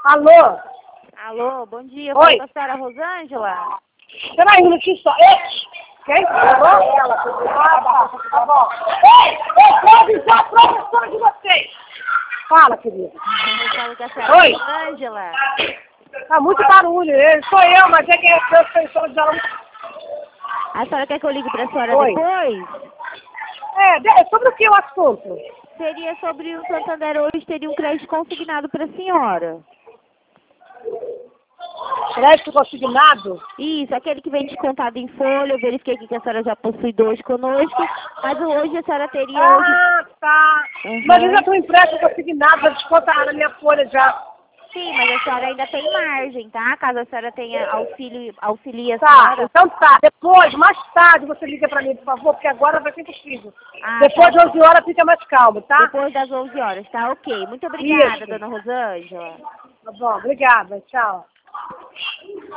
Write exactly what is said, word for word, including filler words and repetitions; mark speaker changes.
Speaker 1: Alô?
Speaker 2: Alô, bom dia.
Speaker 1: Oi.
Speaker 2: Fala com a senhora Rosângela?
Speaker 1: Espera aí um minutinho só. Ei! Quem? Alô? Ela. Ah, tá, tá bom. Ei! Ei, pode ser a professora de vocês! Fala, querida.
Speaker 2: Eu falo com a senhora
Speaker 1: Oi.
Speaker 2: Rosângela.
Speaker 1: Tá muito barulho. Eu- Sou eu, mas é que é professora de aula.
Speaker 2: A senhora quer que eu ligue para a senhora
Speaker 1: Oi.
Speaker 2: depois?
Speaker 1: É, de- sobre o que o assunto?
Speaker 2: Seria sobre o Santander hoje teria um crédito consignado para a senhora.
Speaker 1: Crédito consignado?
Speaker 2: Isso, aquele que vem descontado em folha. Eu verifiquei aqui que a senhora já possui dois conosco. Mas hoje a senhora teria hoje...
Speaker 1: Ah, tá.
Speaker 2: Uhum.
Speaker 1: Mas eu já tenho empréstimo consignado, já descontaram na minha folha já.
Speaker 2: Sim, mas a senhora ainda tem margem, tá? Caso a senhora tenha auxílio, auxilie a
Speaker 1: Tá,
Speaker 2: senhora.
Speaker 1: então tá. Depois, mais tarde, você liga pra mim, por favor, porque agora vai ser impossível.
Speaker 2: Ah,
Speaker 1: Depois
Speaker 2: tá.
Speaker 1: de onze horas fica mais calmo, tá?
Speaker 2: Depois das onze horas, tá? Ok. Muito obrigada,
Speaker 1: Isso.
Speaker 2: dona Rosângela.
Speaker 1: Tá bom, obrigada. Tchau.